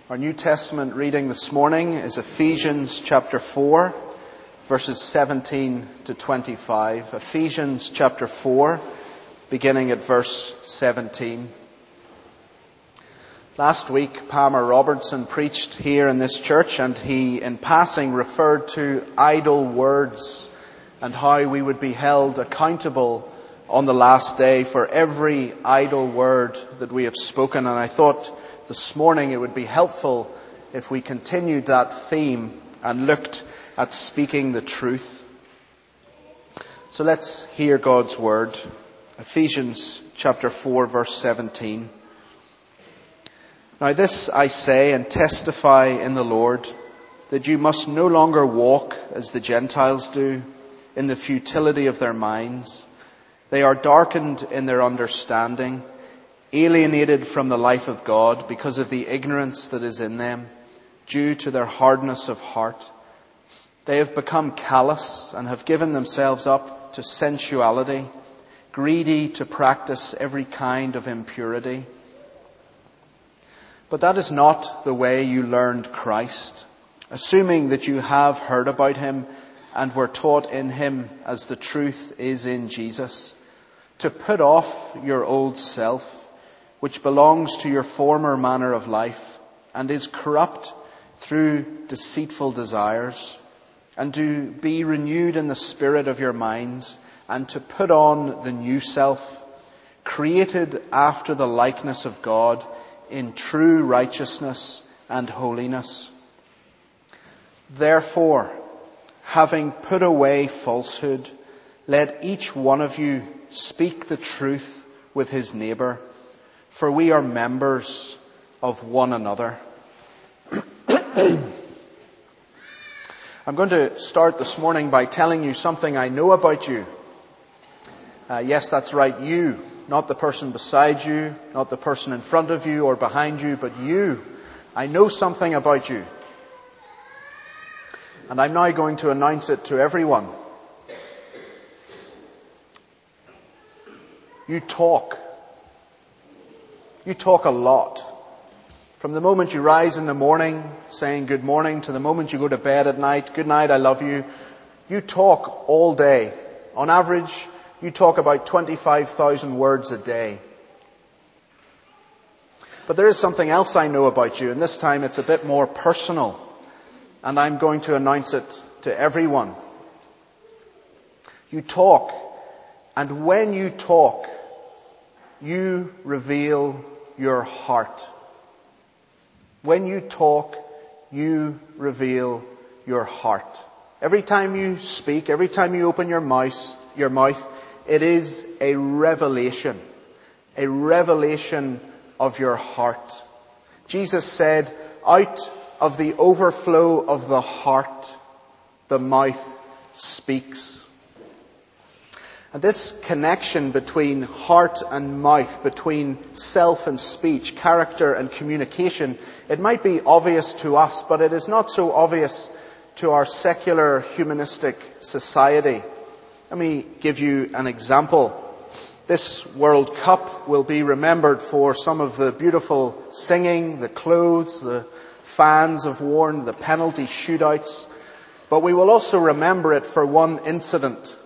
Our New Testament reading this morning is Ephesians chapter 4, verses 17 to 25. Ephesians chapter 4, beginning at verse 17. Last week, Palmer Robertson preached here in this church, and he, in passing, referred to idle words and how we would be held accountable on the last day for every idle word that we have spoken. And I thought this morning it would be helpful if we continued that theme and looked at speaking the truth. So let's hear God's word. Ephesians chapter 4, verse 17. Now this I say and testify in the Lord, that you must no longer walk as the Gentiles do, in the futility of their minds. They are darkened in their understanding, alienated from the life of God because of the ignorance that is in them, due to their hardness of heart. They have become callous and have given themselves up to sensuality, greedy to practice every kind of impurity. But that is not the way you learned Christ, assuming that you have heard about him and were taught in him as the truth is in Jesus, to put off your old self, which belongs to your former manner of life and is corrupt through deceitful desires, and to be renewed in the spirit of your minds, and to put on the new self, created after the likeness of God in true righteousness and holiness. Therefore, having put away falsehood, let each one of you speak the truth with his neighbour, for we are members of one another. I'm going to start this morning by telling you something I know about you. Yes, that's right, you. Not the person beside you, not the person in front of you or behind you, but you. I know something about you. And I'm now going to announce it to everyone. You talk. You talk a lot. From the moment you rise in the morning, saying good morning, to the moment you go to bed at night, good night, I love you. You talk all day. On average, you talk about 25,000 words a day. But there is something else I know about you, and this time it's a bit more personal. And I'm going to announce it to everyone. You talk, and when you talk, you reveal your heart. When you talk, you reveal your heart. Every time you speak, every time you open your mouth, it is a revelation of your heart. Jesus said, out of the overflow of the heart, the mouth speaks. And this connection between heart and mouth, between self and speech, character and communication, it might be obvious to us, but it is not so obvious to our secular humanistic society. Let me give you an example. This World Cup will be remembered for some of the beautiful singing, the clothes, the fans have worn, the penalty shootouts. But we will also remember it for one incident.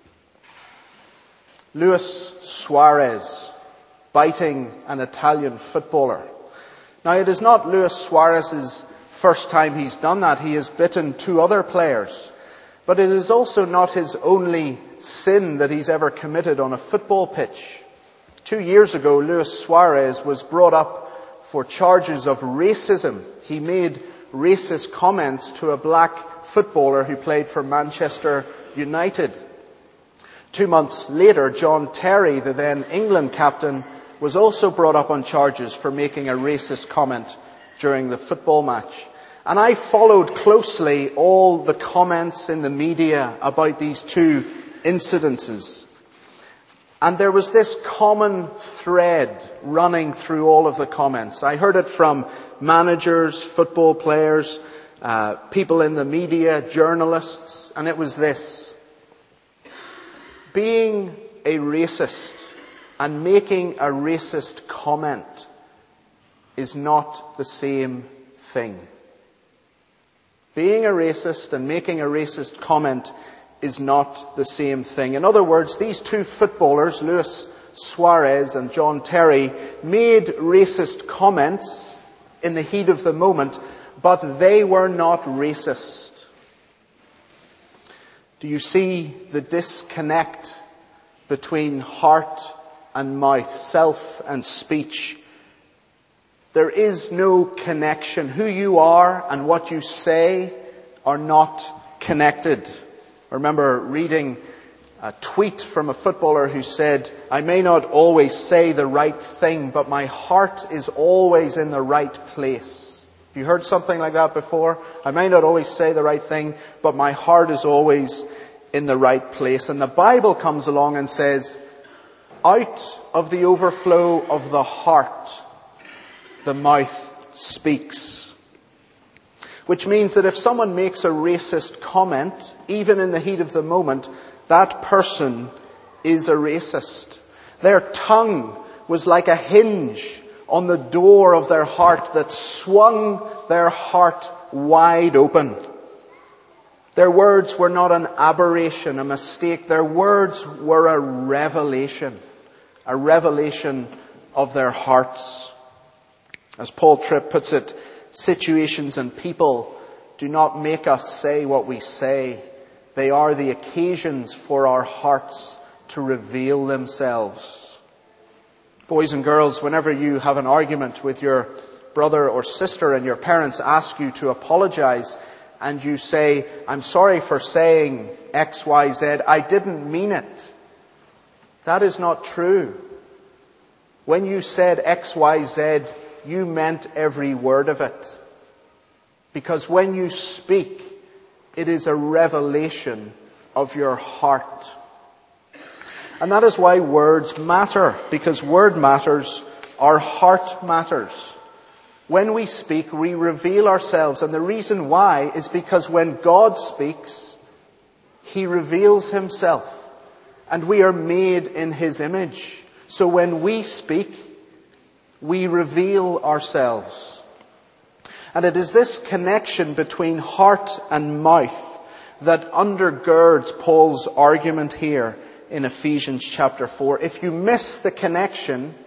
Luis Suarez biting an Italian footballer. Now, it is not Luis Suarez's first time he's done that. He has bitten two other players. But it is also not his only sin that he's ever committed on a football pitch. 2 years ago, Luis Suarez was brought up for charges of racism. He made racist comments to a black footballer who played for Manchester United. 2 months later, John Terry, the then England captain, was also brought up on charges for making a racist comment during the football match. And I followed closely all the comments in the media about these two incidences. And there was this common thread running through all of the comments. I heard it from managers, football players, people in the media, journalists, and it was this. Being a racist and making a racist comment is not the same thing. Being a racist and making a racist comment is not the same thing. In other words, these two footballers, Luis Suarez and John Terry, made racist comments in the heat of the moment, but they were not racist. Do you see the disconnect between heart and mouth, self and speech? There is no connection. Who you are and what you say are not connected. I remember reading a tweet from a footballer who said, "I may not always say the right thing, but my heart is always in the right place." Have you heard something like that before? I may not always say the right thing, but my heart is always in the right place. And the Bible comes along and says, out of the overflow of the heart, the mouth speaks. Which means that if someone makes a racist comment, even in the heat of the moment, that person is a racist. Their tongue was like a hinge on the door of their heart that swung their heart wide open. Their words were not an aberration, a mistake. Their words were a revelation of their hearts. As Paul Tripp puts it, situations and people do not make us say what we say. They are the occasions for our hearts to reveal themselves. Boys and girls, whenever you have an argument with your brother or sister and your parents ask you to apologize and you say, "I'm sorry for saying X, Y, Z. I didn't mean it." That is not true. When you said X, Y, Z, you meant every word of it. Because when you speak, it is a revelation of your heart. And that is why words matter. Because word matters, our heart matters. When we speak, we reveal ourselves. And the reason why is because when God speaks, He reveals Himself. And we are made in His image. So when we speak, we reveal ourselves. And it is this connection between heart and mouth that undergirds Paul's argument here in Ephesians chapter 4. If you miss the connection,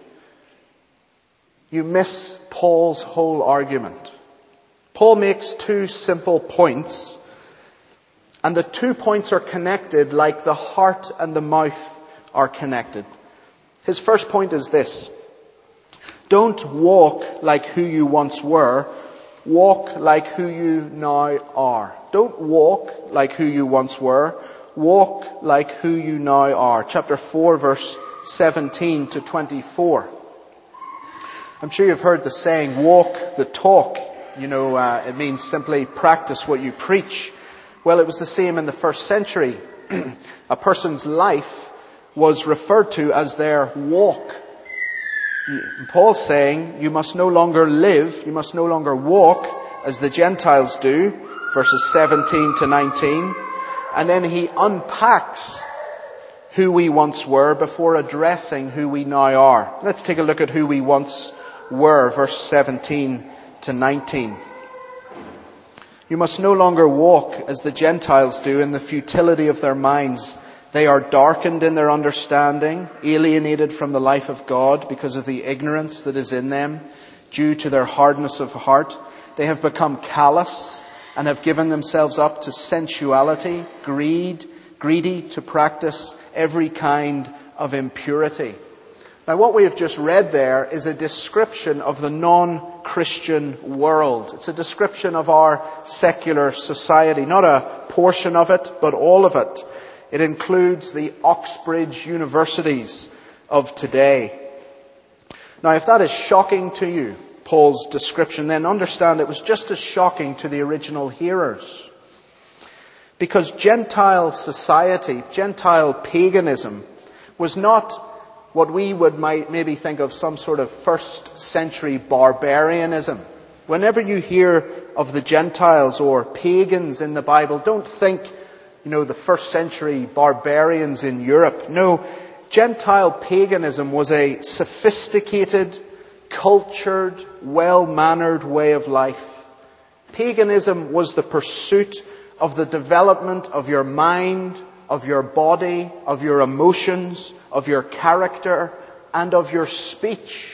you miss Paul's whole argument. Paul makes two simple points, and the 2 points are connected like the heart and the mouth are connected. His first point is this: don't walk like who you once were, walk like who you now are. Don't walk like who you once were, walk like who you now are. Chapter 4, verse 17 to 24. I'm sure you've heard the saying, walk the talk. It means simply practice what you preach. Well, it was the same in the first century. A person's life was referred to as their walk. Paul's saying you must no longer live, you must no longer walk as the Gentiles do, verses 17 to 19. And then he unpacks who we once were before addressing who we now are. Let's take a look at who we once were, verse 17 to 19. You must no longer walk as the Gentiles do in the futility of their minds. They are darkened in their understanding, alienated from the life of God because of the ignorance that is in them, due to their hardness of heart. They have become callous and have given themselves up to sensuality, greedy to practice every kind of impurity. Now, what we have just read there is a description of the non-Christian world. It's a description of our secular society, not a portion of it, but all of it. It includes the Oxbridge universities of today. Now, if that is shocking to you, Paul's description, then understand it was just as shocking to the original hearers. Because Gentile society, Gentile paganism, was not what we might maybe think of some sort of first century barbarianism. Whenever you hear of the Gentiles or pagans in the Bible, don't think the first century barbarians in Europe. No, Gentile paganism was a sophisticated, cultured, well-mannered way of life. Paganism was the pursuit of the development of your mind, of your body, of your emotions, of your character, and of your speech.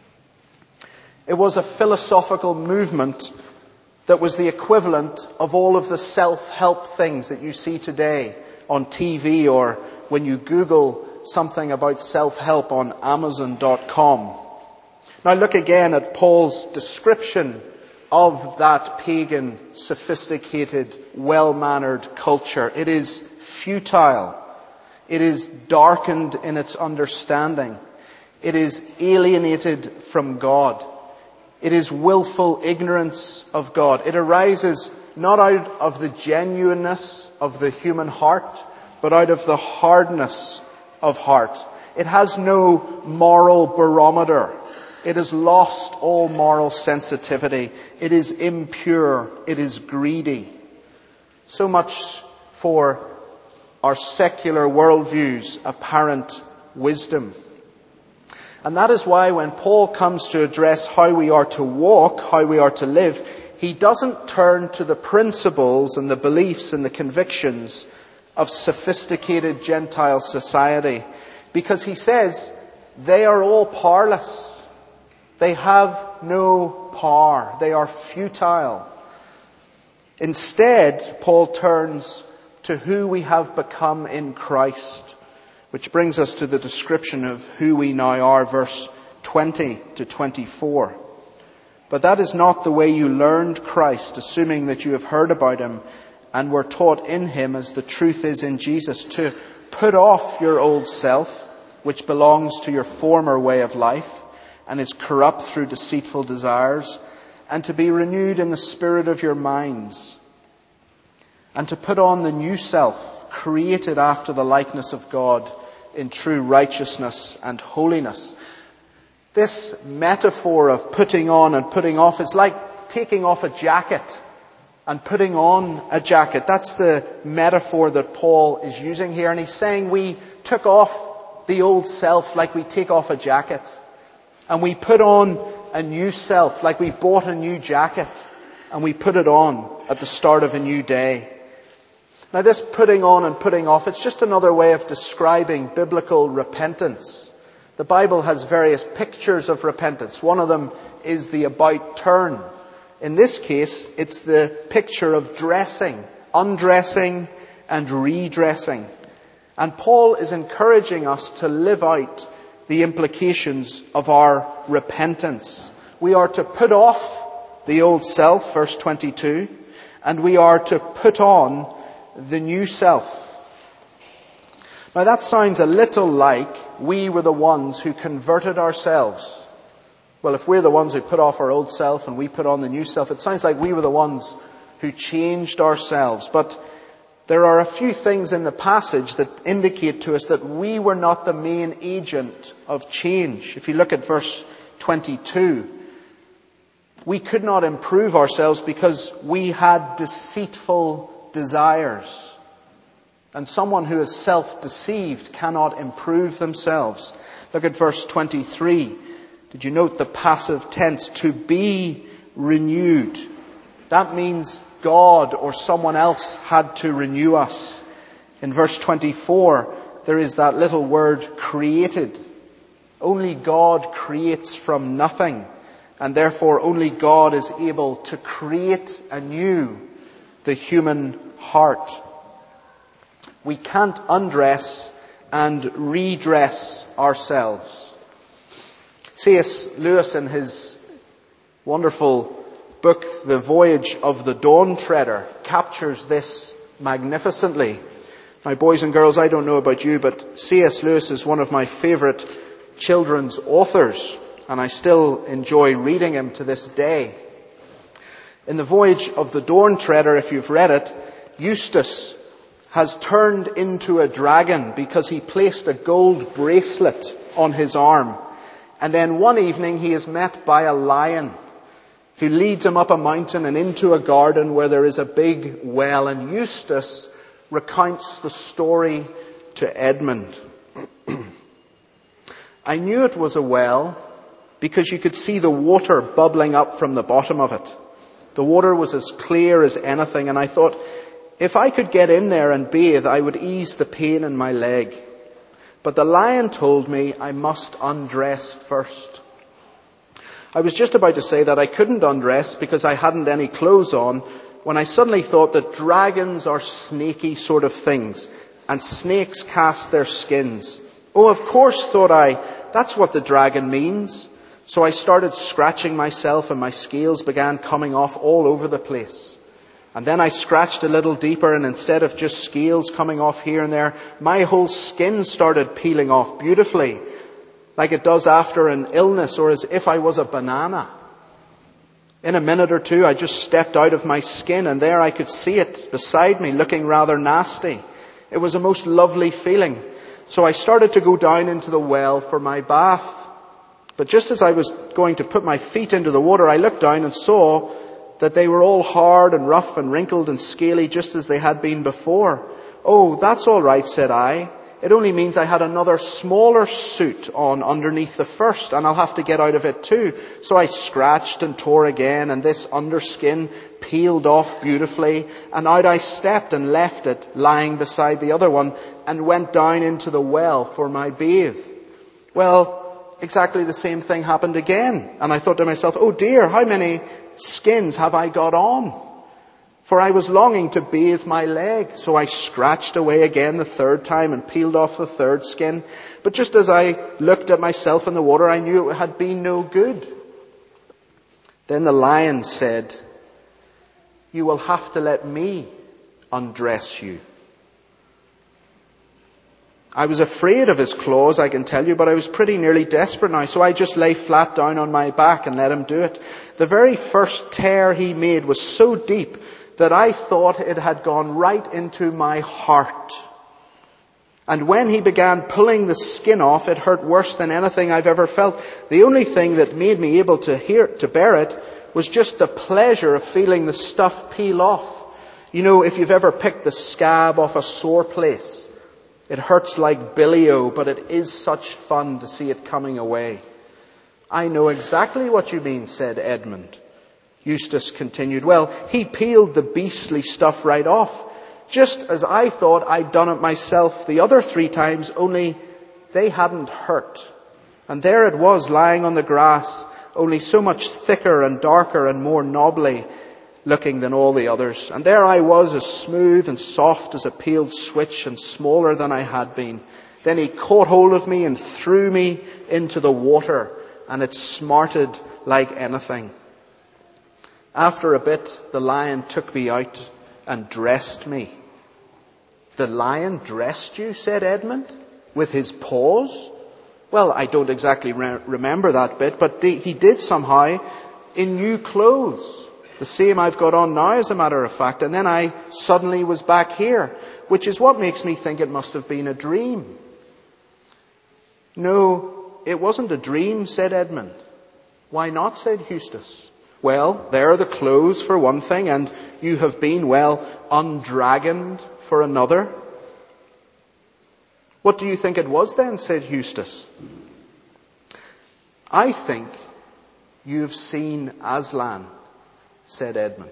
It was a philosophical movement that was the equivalent of all of the self-help things that you see today on TV or when you Google something about self-help on Amazon.com. Now look again at Paul's description of that pagan, sophisticated, well-mannered culture. It is futile. It is darkened in its understanding. It is alienated from God. It is willful ignorance of God. It arises not out of the genuineness of the human heart, but out of the hardness of heart. It has no moral barometer. It has lost all moral sensitivity. It is impure. It is greedy. So much for our secular worldview's apparent wisdom. And that is why when Paul comes to address how we are to walk, how we are to live, he doesn't turn to the principles and the beliefs and the convictions of sophisticated Gentile society, because he says they are all powerless. They have no power. They are futile. Instead, Paul turns to who we have become in Christ, which brings us to the description of who we now are, verse 20 to 24. But that is not the way you learned Christ, assuming that you have heard about him and were taught in him as the truth is in Jesus, to put off your old self, which belongs to your former way of life and is corrupt through deceitful desires, and to be renewed in the spirit of your minds, and to put on the new self, created after the likeness of God in true righteousness and holiness. This metaphor of putting on and putting off is like taking off a jacket and putting on a jacket. That's the metaphor that Paul is using here. And he's saying we took off the old self like we take off a jacket. And we put on a new self like we bought a new jacket. And we put it on at the start of a new day. Now this putting on and putting off, it's just another way of describing biblical repentance. The Bible has various pictures of repentance. One of them is the about turn. In this case, it's the picture of dressing, undressing and redressing. And Paul is encouraging us to live out the implications of our repentance. We are to put off the old self, verse 22, and we are to put on the new self. Now that sounds a little like we were the ones who converted ourselves. Well, if we're the ones who put off our old self and we put on the new self, it sounds like we were the ones who changed ourselves. But there are a few things in the passage that indicate to us that we were not the main agent of change. If you look at verse 22, we could not improve ourselves because we had deceitful desires. And someone who is self-deceived cannot improve themselves. Look at verse 23. Did you note the passive tense? To be renewed. That means God or someone else had to renew us. In verse 24, there is that little word created. Only God creates from nothing. And therefore only God is able to create anew the human heart. We can't undress and redress ourselves. C.S. Lewis, in his wonderful book, The Voyage of the Dawn Treader, captures this magnificently. Now, boys and girls, I don't know about you, but C.S. Lewis is one of my favourite children's authors, and I still enjoy reading him to this day. In The Voyage of the Dawn Treader, if you've read it, Eustace has turned into a dragon because he placed a gold bracelet on his arm. And then one evening he is met by a lion who leads him up a mountain and into a garden where there is a big well. And Eustace recounts the story to Edmund. I knew it was a well because you could see the water bubbling up from the bottom of it. The water was as clear as anything, and I thought, if I could get in there and bathe, I would ease the pain in my leg. But the lion told me I must undress first. I was just about to say that I couldn't undress because I hadn't any clothes on, when I suddenly thought that dragons are snaky sort of things, and snakes cast their skins. Oh, of course, thought I, that's what the dragon means. So I started scratching myself, and my scales began coming off all over the place. And then I scratched a little deeper, and instead of just scales coming off here and there, my whole skin started peeling off beautifully, like it does after an illness, or as if I was a banana. In a minute or two, I just stepped out of my skin, and there I could see it beside me, looking rather nasty. It was a most lovely feeling. So I started to go down into the well for my bath. But just as I was going to put my feet into the water, I looked down and saw that they were all hard and rough and wrinkled and scaly, just as they had been before. Oh, that's all right, said I. It only means I had another smaller suit on underneath the first, and I'll have to get out of it too. So I scratched and tore again, and this underskin peeled off beautifully, and out I stepped and left it lying beside the other one, and went down into the well for my bathe. Well, exactly the same thing happened again, and I thought to myself, oh dear, how many skins have I got on? For I was longing to bathe my leg. So I scratched away again the third time and peeled off the third skin. But just as I looked at myself in the water, I knew it had been no good. Then the lion said, you will have to let me undress you. I was afraid of his claws, I can tell you, but I was pretty nearly desperate now, so I just lay flat down on my back and let him do it. The very first tear he made was so deep that I thought it had gone right into my heart. And when he began pulling the skin off, it hurt worse than anything I've ever felt. The only thing that made me able to bear it was just the pleasure of feeling the stuff peel off. You know, if you've ever picked the scab off a sore place, it hurts like billy-o, but it is such fun to see it coming away. I know exactly what you mean, said Edmund. Eustace continued, well, he peeled the beastly stuff right off, just as I thought I'd done it myself the other 3 times, only they hadn't hurt. And there it was lying on the grass, only so much thicker and darker and more knobbly looking than all the others. And there I was, as smooth and soft as a peeled switch and smaller than I had been. Then he caught hold of me and threw me into the water, and it smarted like anything. After a bit, the lion took me out and dressed me. The lion dressed you, said Edmund, with his paws? Well, I don't exactly remember that bit, but he did somehow, in new clothes. The same I've got on now, as a matter of fact. And then I suddenly was back here, which is what makes me think it must have been a dream. No, it wasn't a dream, said Edmund. Why not, said Eustace. Well, there are the clothes for one thing, and you have been, well, undragoned for another. What do you think it was then, said Eustace. I think you've seen Aslan, said Edmund.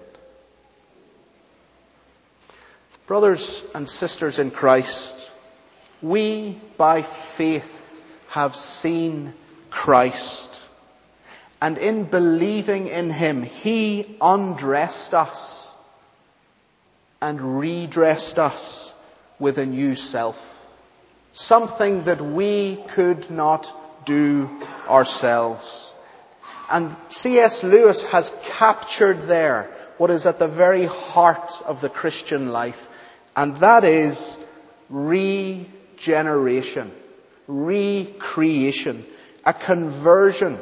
Brothers and sisters in Christ, we by faith have seen Christ. And in believing in him, he undressed us and redressed us with a new self. Something that we could not do ourselves. And C.S. Lewis has captured there what is at the very heart of the Christian life. And that is regeneration, recreation, a conversion.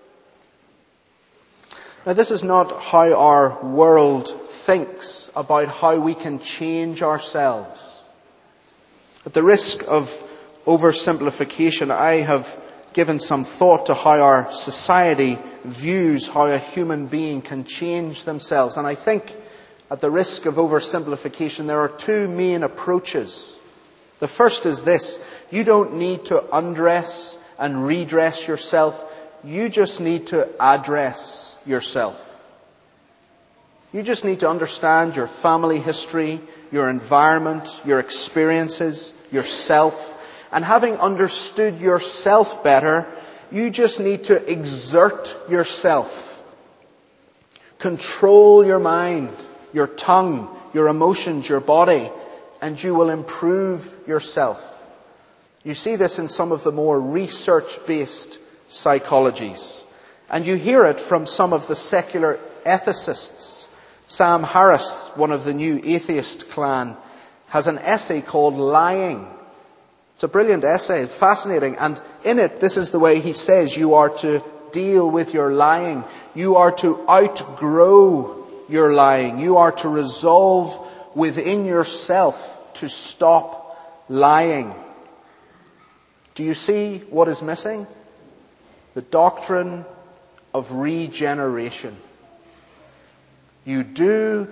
Now, this is not how our world thinks about how we can change ourselves. At the risk of oversimplification, I have given some thought to how our society views how a human being can change themselves. And I think, at the risk of oversimplification, there are 2 main approaches. The first is this: you don't need to undress and redress yourself. You just need to address yourself. You just need to understand your family history, your environment, your experiences, yourself. And having understood yourself better, you just need to exert yourself. Control your mind, your tongue, your emotions, your body, and you will improve yourself. You see this in some of the more research-based psychologies. And you hear it from some of the secular ethicists. Sam Harris, one of the new atheist clan, has an essay called Lying. It's a brilliant essay, it's fascinating. And in it, this is the way he says you are to deal with your lying. You are to outgrow your lying. You are to resolve within yourself to stop lying. Do you see what is missing? The doctrine of regeneration. You do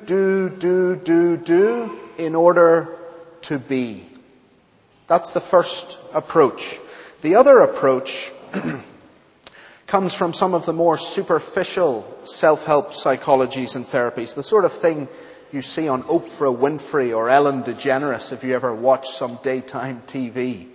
in order to be. That's the first approach. The other approach comes from some of the more superficial self-help psychologies and therapies, the sort of thing you see on Oprah Winfrey or Ellen DeGeneres if you ever watch some daytime TV.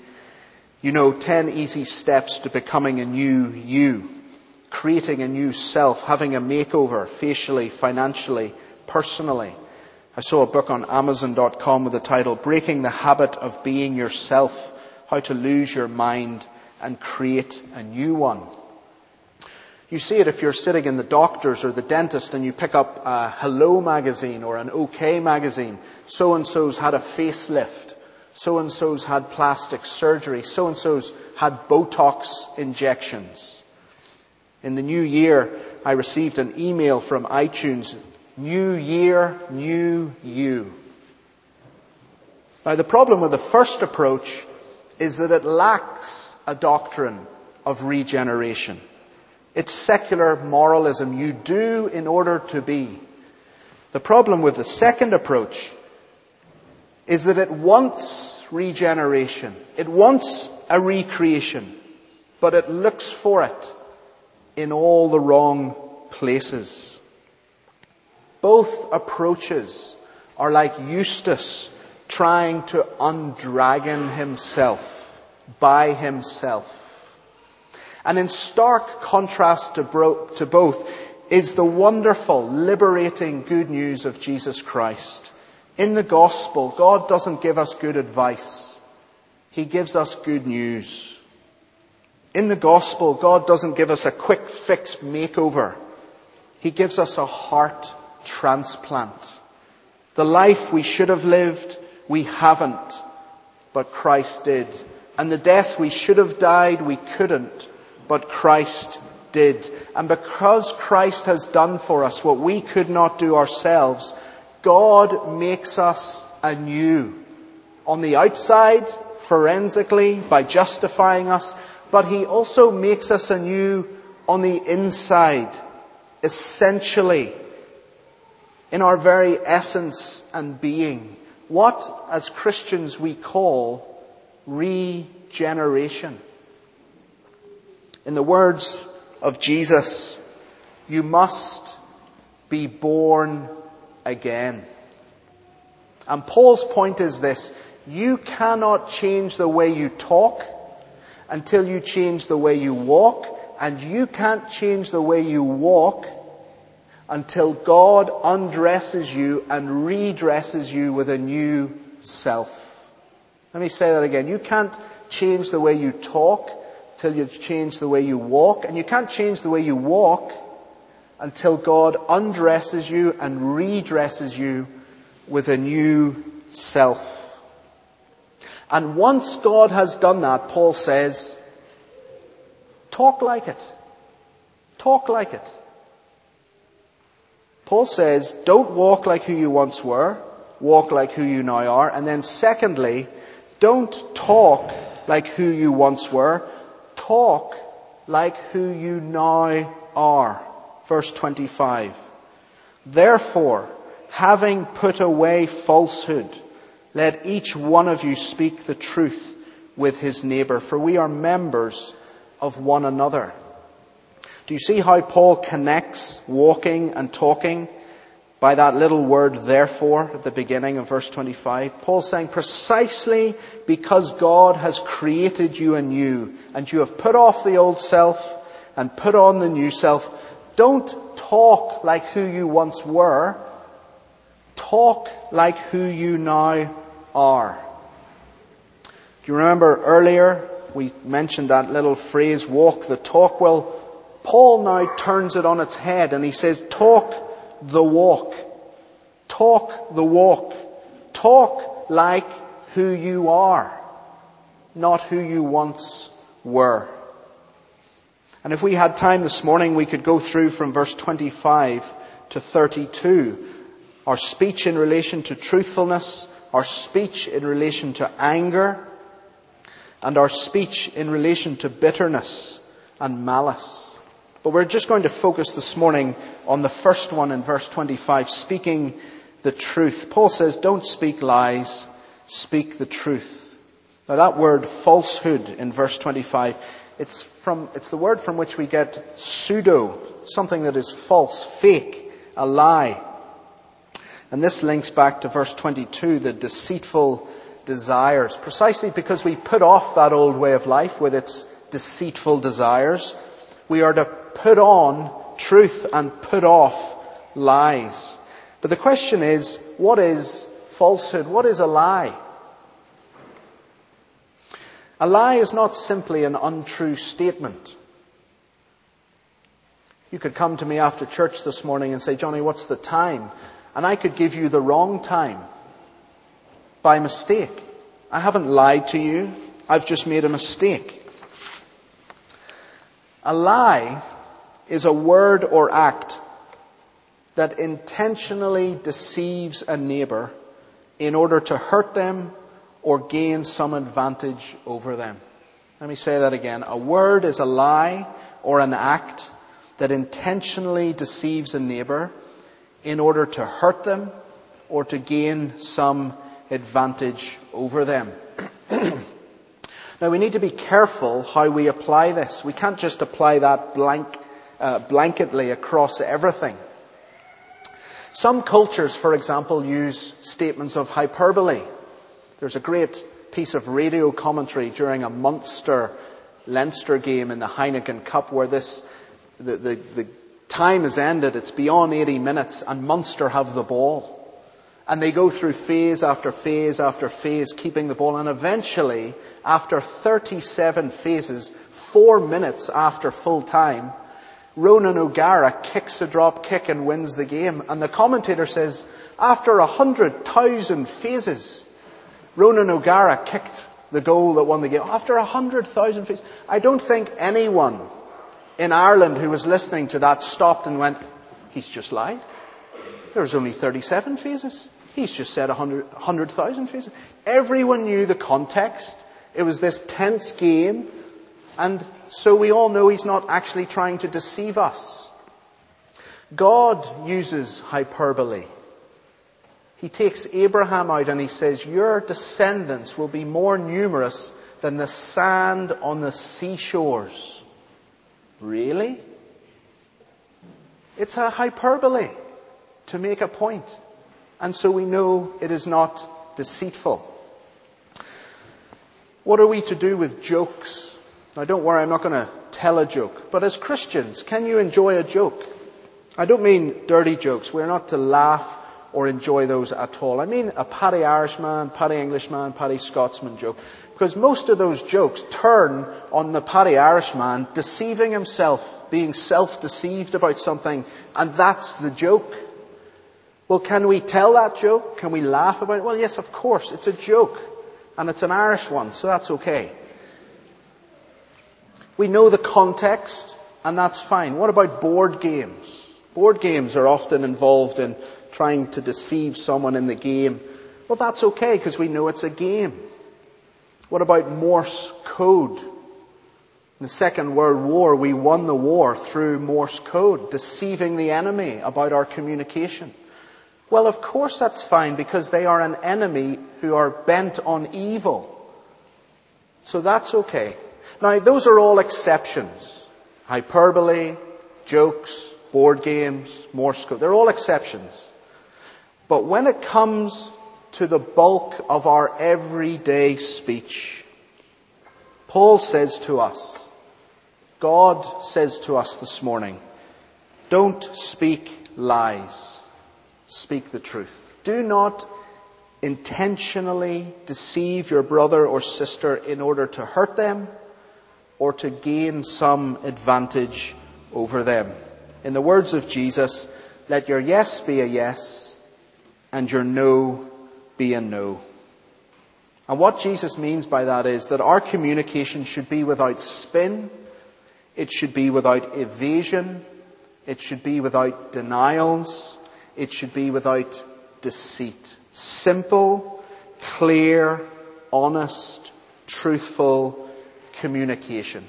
10 easy steps to becoming a new you, creating a new self, having a makeover facially, financially, personally. I saw a book on Amazon.com with the title Breaking the Habit of Being Yourself, How to Lose Your Mind and Create a New One. You see it if you're sitting in the doctor's or the dentist and you pick up a Hello magazine or an OK magazine. So-and-so's had a facelift. So-and-so's had plastic surgery. So-and-so's had Botox injections. In the new year, I received an email from iTunes. New year, new you. Now, the problem with the first approach is that it lacks a doctrine of regeneration. It's secular moralism. You do in order to be. The problem with the second approach is that it wants regeneration. It wants a recreation. But it looks for it in all the wrong places. Both approaches are like Eustace trying to undragon himself by himself. And in stark contrast to both is the wonderful, liberating good news of Jesus Christ. In the gospel, God doesn't give us good advice. He gives us good news. In the gospel, God doesn't give us a quick fix makeover. He gives us a heart transplant. The life we should have lived, we haven't, but Christ did. And the death we should have died, we couldn't, but Christ did. And because Christ has done for us what we could not do ourselves, God makes us anew. On the outside, forensically, by justifying us, but He also makes us anew on the inside, essentially, in our very essence and being. What, as Christians, we call regeneration. In the words of Jesus, you must be born again. And Paul's point is this: you cannot change the way you talk until you change the way you walk, and you can't change the way you walk until God undresses you and redresses you with a new self. Let me say that again. You can't change the way you talk till you change the way you walk, and you can't change the way you walk until God undresses you and redresses you with a new self. And once God has done that, Paul says, talk like it. Talk like it. Paul says, don't walk like who you once were, walk like who you now are. And then secondly, don't talk like who you once were, talk like who you now are. Verse 25. Therefore, having put away falsehood, let each one of you speak the truth with his neighbor, for we are members of one another. Do you see how Paul connects walking and talking? by that little word therefore at the beginning of verse 25. Paul's saying precisely because God has created you anew and you have put off the old self and put on the new self, don't talk like who you once were. Talk like who you now are. Do you remember earlier we mentioned that little phrase, walk the talk? Well, Paul now turns it on its head and he says, talk the walk. Talk the walk. Talk like who you are, not who you once were. And if we had time this morning, we could go through from verse 25 to 32. Our speech in relation to truthfulness, our speech in relation to anger, and our speech in relation to bitterness and malice. But we're just going to focus this morning on the first one in verse 25, speaking the truth. Paul says, don't speak lies, speak the truth. Now that word falsehood in verse 25, it's the word from which we get pseudo, something that is false, fake, a lie. And this links back to verse 22, the deceitful desires. Precisely because we put off that old way of life with its deceitful desires, we are to put on truth and put off lies. But the question is, what is falsehood? What is a lie? A lie is not simply an untrue statement. You could come to me after church this morning and say, Johnny, what's the time? And I could give you the wrong time by mistake. I haven't lied to you. I've just made a mistake. A lie is a word or act that intentionally deceives a neighbour in order to hurt them or gain some advantage over them. Let me say that again. A word is a lie or an act that intentionally deceives a neighbour in order to hurt them or to gain some advantage over them. Now we need to be careful how we apply this. We can't just apply that blanketly across everything. Some cultures, for example, use statements of hyperbole. There's a great piece of radio commentary during a Munster-Leinster game in the Heineken Cup where the time has ended, it's beyond 80 minutes, and Munster have the ball. And they go through phase after phase after phase, keeping the ball. And eventually, after 37 phases, 4 minutes after full time, Ronan O'Gara kicks a drop kick and wins the game. And the commentator says, after 100,000 phases, Ronan O'Gara kicked the goal that won the game. After 100,000 phases. I don't think anyone in Ireland who was listening to that stopped and went, he's just lied. There was only 37 phases. He's just said 100,000 phases. Everyone knew the context. It was this tense game. And so we all know he's not actually trying to deceive us. God uses hyperbole. He takes Abraham out and he says, your descendants will be more numerous than the sand on the seashores. Really? It's a hyperbole to make a point. And so we know it is not deceitful. What are we to do with jokes? Now don't worry, I'm not going to tell a joke. But as Christians, can you enjoy a joke? I don't mean dirty jokes. We're not to laugh or enjoy those at all. I mean a Paddy Irishman, Paddy Englishman, Paddy Scotsman joke. Because most of those jokes turn on the Paddy Irishman deceiving himself, being self-deceived about something, and that's the joke. Well, can we tell that joke? Can we laugh about it? Well, yes, of course. It's a joke. And it's an Irish one, so that's okay. We know the context, and that's fine. What about board games? Board games are often involved in trying to deceive someone in the game. Well, that's okay, because we know it's a game. What about Morse code? In the Second World War, we won the war through Morse code, deceiving the enemy about our communication. Well, of course that's fine, because they are an enemy who are bent on evil. So that's okay. Now, those are all exceptions. Hyperbole, jokes, board games, Morse code. They're all exceptions. But when it comes to the bulk of our everyday speech, Paul says to us, God says to us this morning, don't speak lies, speak the truth. Do not intentionally deceive your brother or sister in order to hurt them or to gain some advantage over them. In the words of Jesus, let your yes be a yes and your no be a no. And what Jesus means by that is that our communication should be without spin, it should be without evasion, it should be without denials, it should be without deceit. Simple, clear, honest, truthful communication.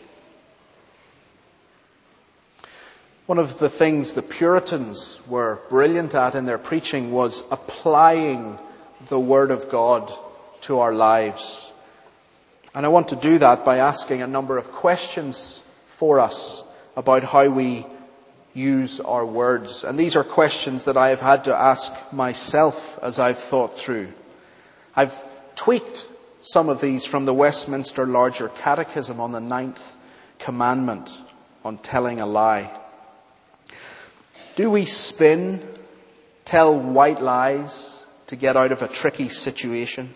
One of the things the Puritans were brilliant at in their preaching was applying the Word of God to our lives. And I want to do that by asking a number of questions for us about how we use our words. And these are questions that I have had to ask myself as I've thought through. I've tweaked some of these from the Westminster Larger Catechism on the 9th commandment on telling a lie. Do we spin, tell white lies to get out of a tricky situation?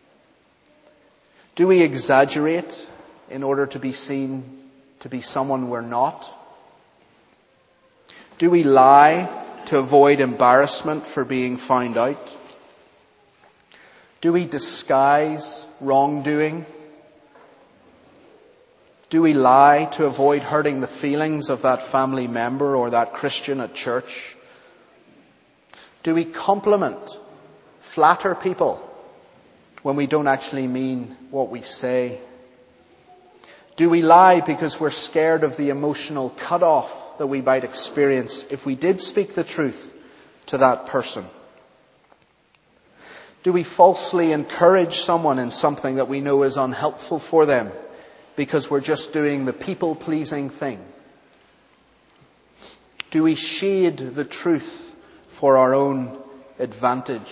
Do we exaggerate in order to be seen to be someone we're not? Do we lie to avoid embarrassment for being found out? Do we disguise wrongdoing? Do we lie to avoid hurting the feelings of that family member or that Christian at church? Do we compliment, flatter people when we don't actually mean what we say? Do we lie because we're scared of the emotional cut-off that we might experience if we did speak the truth to that person? Do we falsely encourage someone in something that we know is unhelpful for them because we're just doing the people-pleasing thing? Do we shade the truth for our own advantage?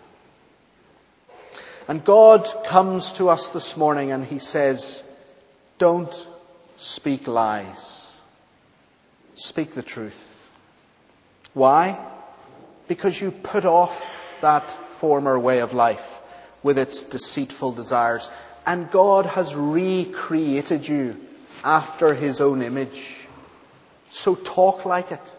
And God comes to us this morning and He says, don't speak lies. Speak the truth. Why? Because you put off that former way of life with its deceitful desires. And God has recreated you after His own image. So talk like it.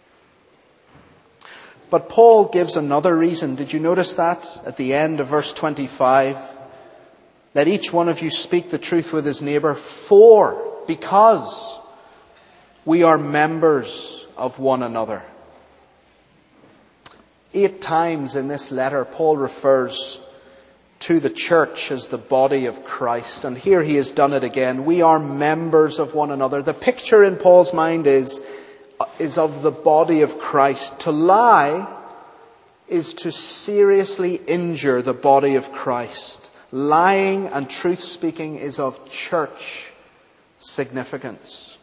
But Paul gives another reason. Did you notice that at the end of verse 25? Let each one of you speak the truth with his neighbor, because we are members of one another. 8 times in this letter, Paul refers to the church as the body of Christ. And here he has done it again. We are members of one another. The picture in Paul's mind is of the body of Christ. To lie is to seriously injure the body of Christ. Lying and truth-speaking is of church significance.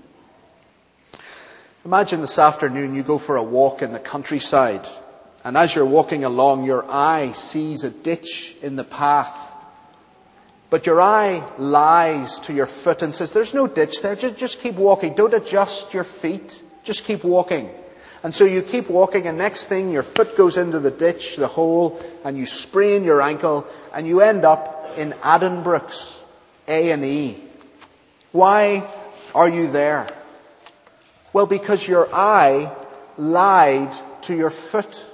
Imagine this afternoon you go for a walk in the countryside, and as you're walking along, your eye sees a ditch in the path. But your eye lies to your foot and says, there's no ditch there, just keep walking. Don't adjust your feet, just keep walking. And so you keep walking, and next thing your foot goes into the ditch, the hole, and you sprain your ankle, and you end up in Addenbrooke's A&E. Why are you there? Well, because your eye lied to your foot.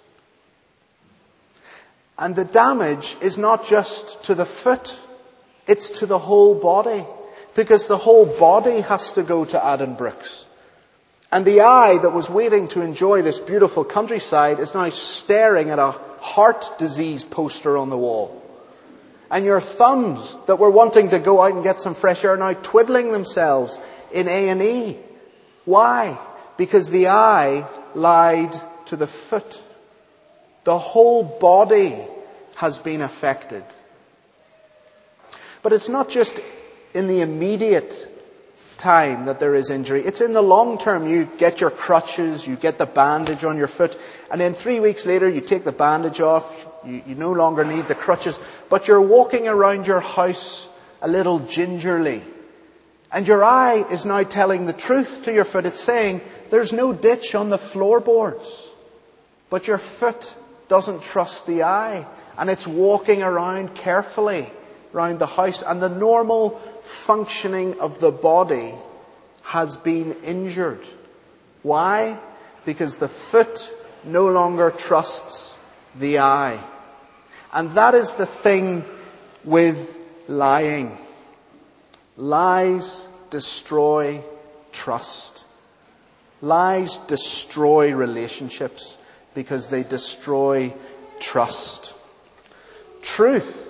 And the damage is not just to the foot, it's to the whole body. Because the whole body has to go to Addenbrooke's. And the eye that was waiting to enjoy this beautiful countryside is now staring at a heart disease poster on the wall. And your thumbs that were wanting to go out and get some fresh air are now twiddling themselves in A&E. Why? Because the eye lied to the foot. The whole body has been affected. But it's not just in the immediate time that there is injury. It's in the long term. You get your crutches, you get the bandage on your foot, and then 3 weeks later you take the bandage off. You no longer need the crutches, but you're walking around your house a little gingerly. And your eye is now telling the truth to your foot. It's saying, there's no ditch on the floorboards. But your foot doesn't trust the eye. And it's walking around carefully around the house. And the normal functioning of the body has been injured. Why? Because the foot no longer trusts the eye. And that is the thing with lying. Lies destroy trust. Lies destroy relationships because they destroy trust. Truth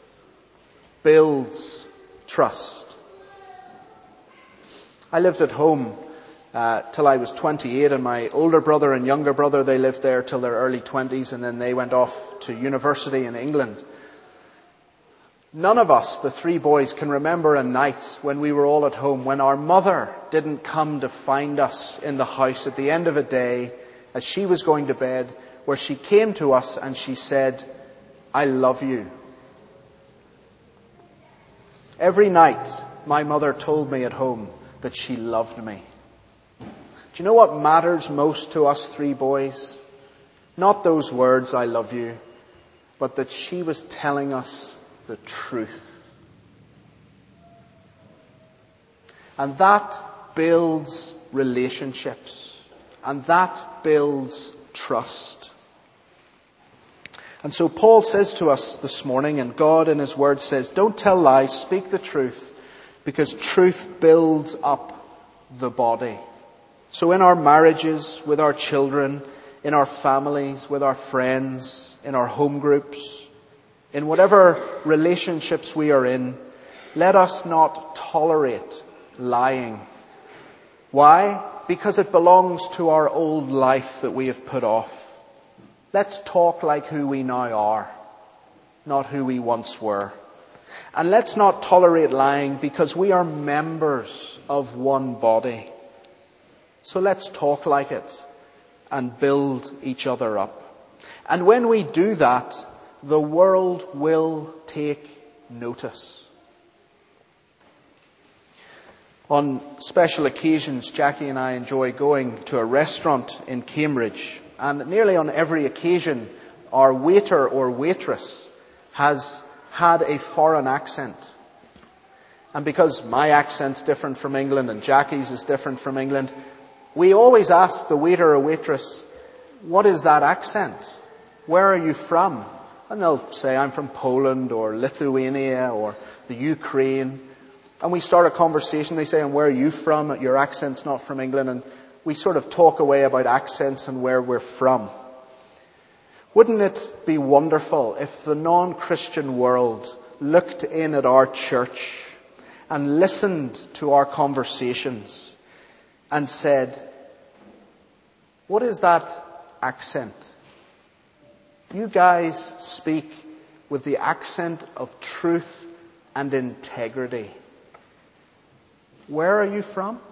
builds trust. I lived at home till I was 28, and my older brother and younger brother, they lived there till their early 20s, and then they went off to university in England. None of us, the three boys, can remember a night when we were all at home when our mother didn't come to find us in the house at the end of a day as she was going to bed, where she came to us and she said, "I love you." Every night my mother told me at home that she loved me. Do you know what matters most to us three boys? Not those words, "I love you," but that she was telling us the truth. And that builds relationships. And that builds trust. And so Paul says to us this morning, and God in His Word says, don't tell lies, speak the truth, because truth builds up the body. So in our marriages, with our children, in our families, with our friends, in our home groups, in whatever relationships we are in, let us not tolerate lying. Why? Because it belongs to our old life that we have put off. Let's talk like who we now are, not who we once were. And let's not tolerate lying because we are members of one body. So let's talk like it and build each other up. And when we do that, the world will take notice. On special occasions, Jackie and I enjoy going to a restaurant in Cambridge. And nearly on every occasion, our waiter or waitress has had a foreign accent. And because my accent's different from England and Jackie's is different from England, we always ask the waiter or waitress, "What is that accent? Where are you from?" And they'll say, "I'm from Poland or Lithuania or the Ukraine." And we start a conversation. They say, "And where are you from? Your accent's not from England." And we sort of talk away about accents and where we're from. Wouldn't it be wonderful if the non-Christian world looked in at our church and listened to our conversations and said, "What is that accent? You guys speak with the accent of truth and integrity. Where are you from?"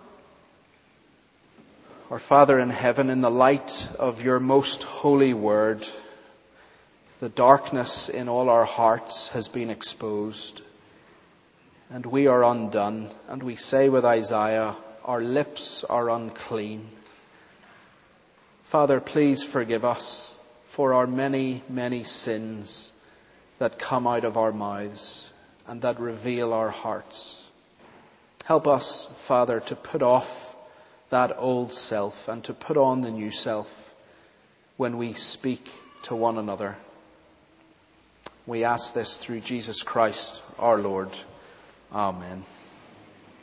Our Father in heaven, in the light of your most holy word, the darkness in all our hearts has been exposed. And we are undone. And we say with Isaiah, our lips are unclean. Father, please forgive us for our many, many sins that come out of our mouths and that reveal our hearts. Help us, Father, to put off that old self and to put on the new self when we speak to one another. We ask this through Jesus Christ, our Lord. Amen.